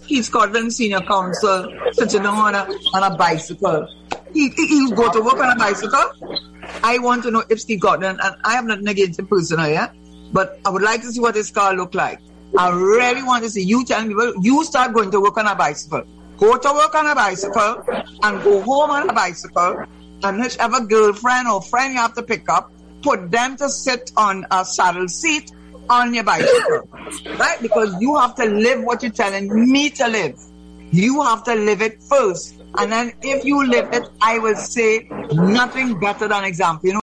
Keith Scotland Senior Counsel sitting down on a bicycle. He'll go to work on a bicycle. I want to know if Steve Gordon, and I have nothing against him personally, yeah? But I would like to see what his car look like. I really want to see you telling people, you start going to work on a bicycle. Go to work on a bicycle and go home on a bicycle, and whichever girlfriend or friend you have to pick up, put them to sit on a saddle seat on your bicycle. Right? Because you have to live what you're telling me to live. You have to live it first. And then if you live it, I will say nothing better than example. You know,